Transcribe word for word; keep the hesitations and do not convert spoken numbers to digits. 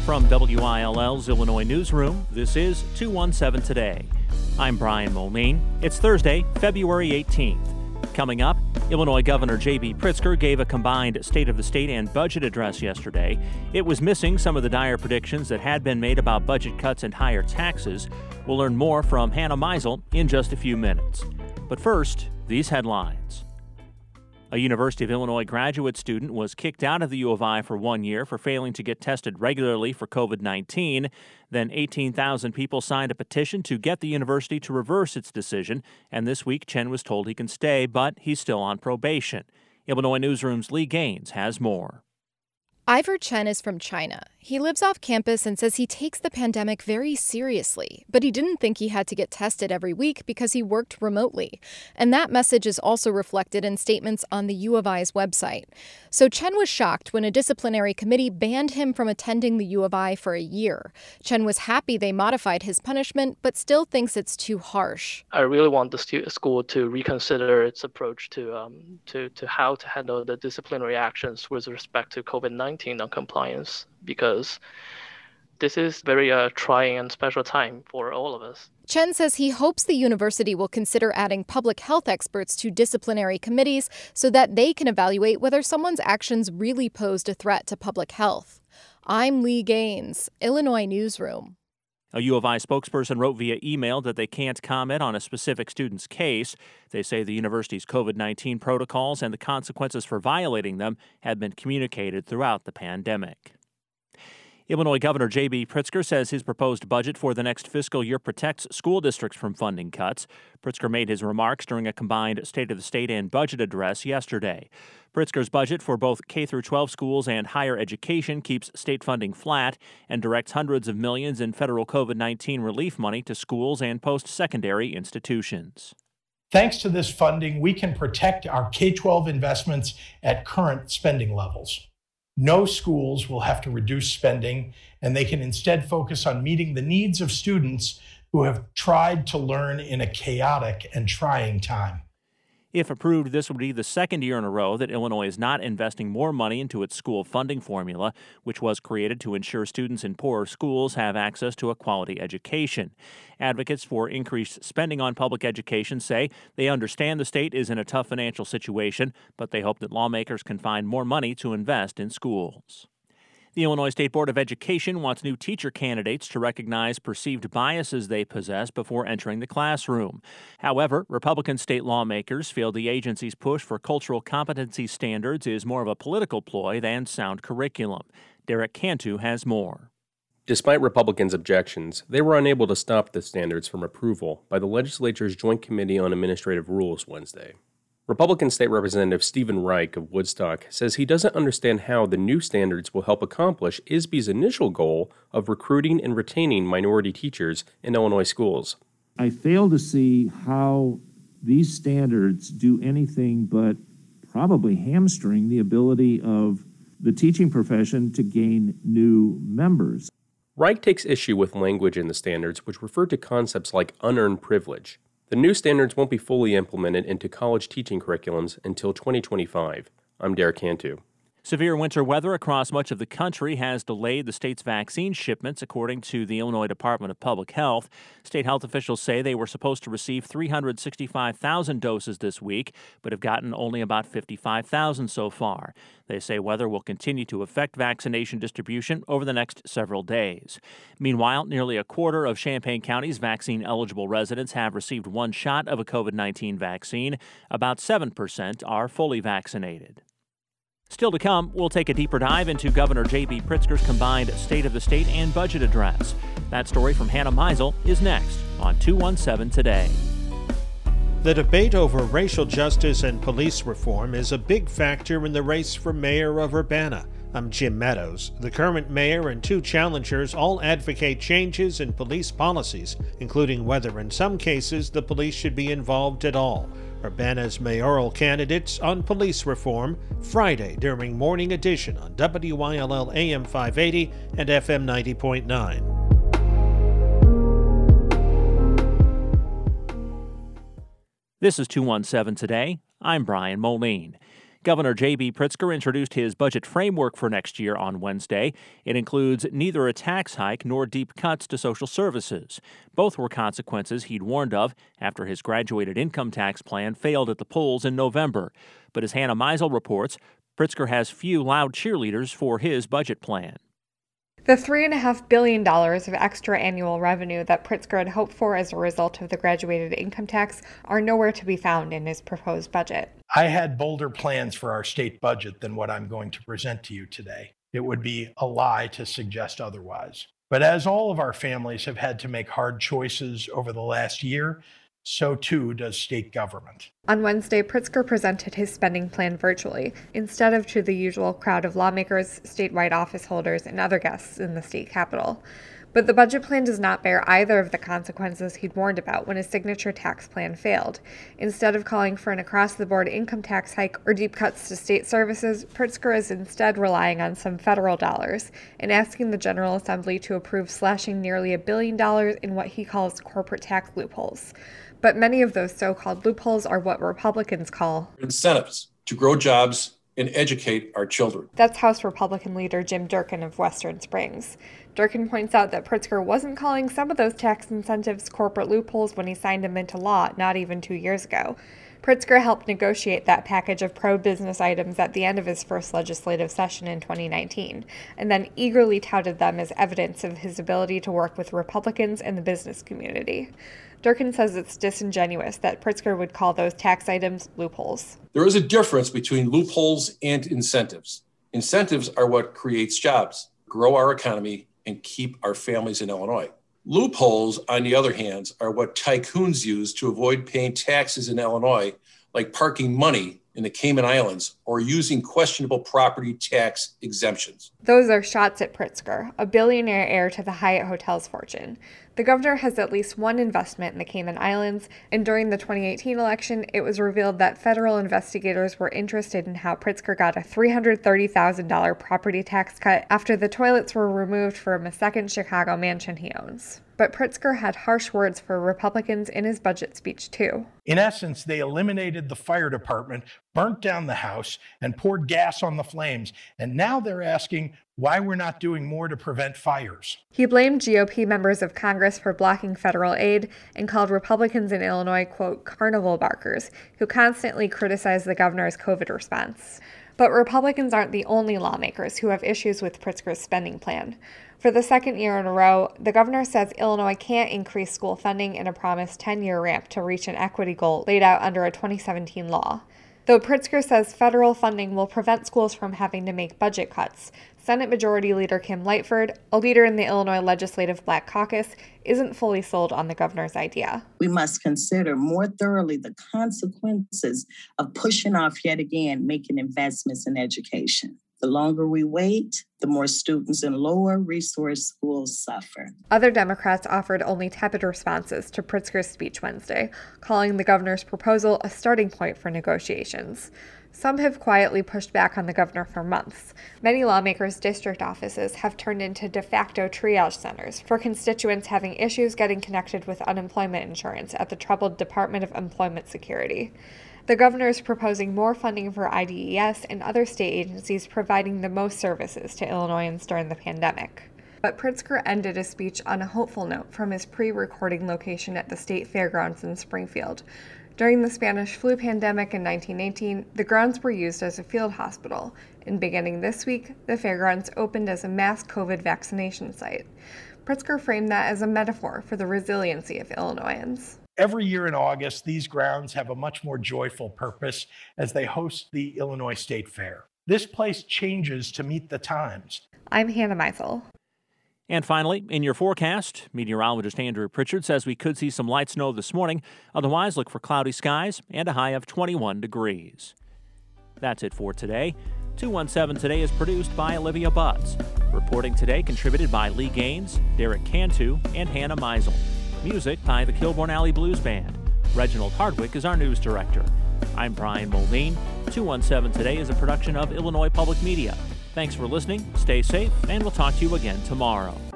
From W I L L's Illinois Newsroom, this is two one seven Today. I'm Brian Mulneen. It's Thursday, February eighteenth. Coming up, Illinois Governor J B Pritzker gave a combined State of the State and budget address yesterday. It was missing some of the dire predictions that had been made about budget cuts and higher taxes. We'll learn more from Hannah Meisel in just a few minutes. But first, these headlines. A University of Illinois graduate student was kicked out of the U of I for one year for failing to get tested regularly for covid nineteen. Then eighteen thousand people signed a petition to get the university to reverse its decision, and this week Chen was told he can stay, but he's still on probation. Illinois Newsroom's Lee Gaines has more. Ivor Chen is from China. He lives off campus and says he takes the pandemic very seriously, but he didn't think he had to get tested every week because he worked remotely. And that message is also reflected in statements on the U of I's website. So Chen was shocked when a disciplinary committee banned him from attending the U of I for a year. Chen was happy they modified his punishment, but still thinks it's too harsh. I really want the stu- school to reconsider its approach to um to, to how to handle the disciplinary actions with respect to covid nineteen noncompliance, because this is very uh, trying and special time for all of us. Chen says he hopes the university will consider adding public health experts to disciplinary committees so that they can evaluate whether someone's actions really posed a threat to public health. I'm Lee Gaines, Illinois Newsroom. A U of I spokesperson wrote via email that they can't comment on a specific student's case. They say the university's covid nineteen protocols and the consequences for violating them have been communicated throughout the pandemic. Illinois Governor J B Pritzker says his proposed budget for the next fiscal year protects school districts from funding cuts. Pritzker made his remarks during a combined State of the State and budget address yesterday. Pritzker's budget for both K through twelve schools and higher education keeps state funding flat and directs hundreds of millions in federal covid nineteen relief money to schools and post-secondary institutions. Thanks to this funding, we can protect our K twelve investments at current spending levels. No schools will have to reduce spending, and they can instead focus on meeting the needs of students who have tried to learn in a chaotic and trying time. If approved, this would be the second year in a row that Illinois is not investing more money into its school funding formula, which was created to ensure students in poorer schools have access to a quality education. Advocates for increased spending on public education say they understand the state is in a tough financial situation, but they hope that lawmakers can find more money to invest in schools. The Illinois State Board of Education wants new teacher candidates to recognize perceived biases they possess before entering the classroom. However, Republican state lawmakers feel the agency's push for cultural competency standards is more of a political ploy than sound curriculum. Derek Cantu has more. Despite Republicans' objections, they were unable to stop the standards from approval by the legislature's Joint Committee on Administrative Rules Wednesday. Republican State Representative Stephen Reich of Woodstock says he doesn't understand how the new standards will help accomplish I S B's initial goal of recruiting and retaining minority teachers in Illinois schools. I fail to see how these standards do anything but probably hamstring the ability of the teaching profession to gain new members. Reich takes issue with language in the standards which refer to concepts like unearned privilege. The new standards won't be fully implemented into college teaching curriculums until twenty twenty-five. I'm Derek Cantu. Severe winter weather across much of the country has delayed the state's vaccine shipments, according to the Illinois Department of Public Health. State health officials say they were supposed to receive three hundred sixty-five thousand doses this week, but have gotten only about fifty-five thousand so far. They say weather will continue to affect vaccination distribution over the next several days. Meanwhile, nearly a quarter of Champaign County's vaccine-eligible residents have received one shot of a covid nineteen vaccine. About seven percent are fully vaccinated. Still to come, we'll take a deeper dive into Governor J B Pritzker's combined State of the State and budget address. That story from Hannah Meisel is next on two one seven Today. The debate over racial justice and police reform is a big factor in the race for mayor of Urbana. I'm Jim Meadows. The current mayor and two challengers all advocate changes in police policies, including whether in some cases the police should be involved at all. Urbana's mayoral candidates on police reform, Friday during Morning Edition on W I L L A M five eighty and F M ninety point nine. This is two one seven Today. I'm Brian Moline. Governor J B. Pritzker introduced his budget framework for next year on Wednesday. It includes neither a tax hike nor deep cuts to social services. Both were consequences he'd warned of after his graduated income tax plan failed at the polls in November. But as Hannah Meisel reports, Pritzker has few loud cheerleaders for his budget plan. The three point five billion dollars of extra annual revenue that Pritzker had hoped for as a result of the graduated income tax are nowhere to be found in his proposed budget. I had bolder plans for our state budget than what I'm going to present to you today. It would be a lie to suggest otherwise. But as all of our families have had to make hard choices over the last year, so too does state government. On Wednesday, Pritzker presented his spending plan virtually, instead of to the usual crowd of lawmakers, statewide office holders, and other guests in the state capitol. But the budget plan does not bear either of the consequences he'd warned about when his signature tax plan failed. Instead of calling for an across-the-board income tax hike or deep cuts to state services, Pritzker is instead relying on some federal dollars and asking the General Assembly to approve slashing nearly a billion dollars in what he calls corporate tax loopholes. But many of those so-called loopholes are what Republicans call incentives to grow jobs and educate our children. That's House Republican leader Jim Durkin of Western Springs. Durkin points out that Pritzker wasn't calling some of those tax incentives corporate loopholes when he signed them into law, not even two years ago. Pritzker helped negotiate that package of pro-business items at the end of his first legislative session in twenty nineteen, and then eagerly touted them as evidence of his ability to work with Republicans and the business community. Durkin says it's disingenuous that Pritzker would call those tax items loopholes. There is a difference between loopholes and incentives. Incentives are what creates jobs, grow our economy, and keep our families in Illinois. Loopholes, on the other hand, are what tycoons use to avoid paying taxes in Illinois, like parking money in the Cayman Islands or using questionable property tax exemptions. Those are shots at Pritzker, a billionaire heir to the Hyatt Hotels fortune. The governor has at least one investment in the Cayman Islands, and during the twenty eighteen election, it was revealed that federal investigators were interested in how Pritzker got a three hundred thirty thousand dollars property tax cut after the toilets were removed from a second Chicago mansion he owns. But Pritzker had harsh words for Republicans in his budget speech, too. In essence, they eliminated the fire department, burnt down the house, and poured gas on the flames. And now they're asking why we're not doing more to prevent fires. He blamed G O P members of Congress for blocking federal aid and called Republicans in Illinois, quote, carnival barkers, who constantly criticize the governor's COVID response. But Republicans aren't the only lawmakers who have issues with Pritzker's spending plan. For the second year in a row, the governor says Illinois can't increase school funding in a promised ten-year ramp to reach an equity goal laid out under a twenty seventeen law. Though Pritzker says federal funding will prevent schools from having to make budget cuts, Senate Majority Leader Kim Lightford, a leader in the Illinois Legislative Black Caucus, isn't fully sold on the governor's idea. We must consider more thoroughly the consequences of pushing off yet again making investments in education. The longer we wait, the more students in lower resource schools suffer. Other Democrats offered only tepid responses to Pritzker's speech Wednesday, calling the governor's proposal a starting point for negotiations. Some have quietly pushed back on the governor for months. Many lawmakers' district offices have turned into de facto triage centers for constituents having issues getting connected with unemployment insurance at the troubled Department of Employment Security. The governor is proposing more funding for I D E S and other state agencies providing the most services to Illinoisans during the pandemic. But Pritzker ended his speech on a hopeful note from his pre-recording location at the state fairgrounds in Springfield. During the Spanish flu pandemic in nineteen eighteen, the grounds were used as a field hospital, and beginning this week, the fairgrounds opened as a mass COVID vaccination site. Pritzker framed that as a metaphor for the resiliency of Illinoisans. Every year in August, these grounds have a much more joyful purpose as they host the Illinois State Fair. This place changes to meet the times. I'm Hannah Meisel. And finally, in your forecast, meteorologist Andrew Pritchard says we could see some light snow this morning. Otherwise, look for cloudy skies and a high of twenty-one degrees. That's it for today. two one seven Today is produced by Olivia Butts. Reporting today contributed by Lee Gaines, Derek Cantu, and Hannah Meisel. Music by the Kilbourne Alley Blues Band. Reginald Hardwick is our news director. I'm Brian Mulveen. two one seven Today is a production of Illinois Public Media. Thanks for listening, stay safe, and we'll talk to you again tomorrow.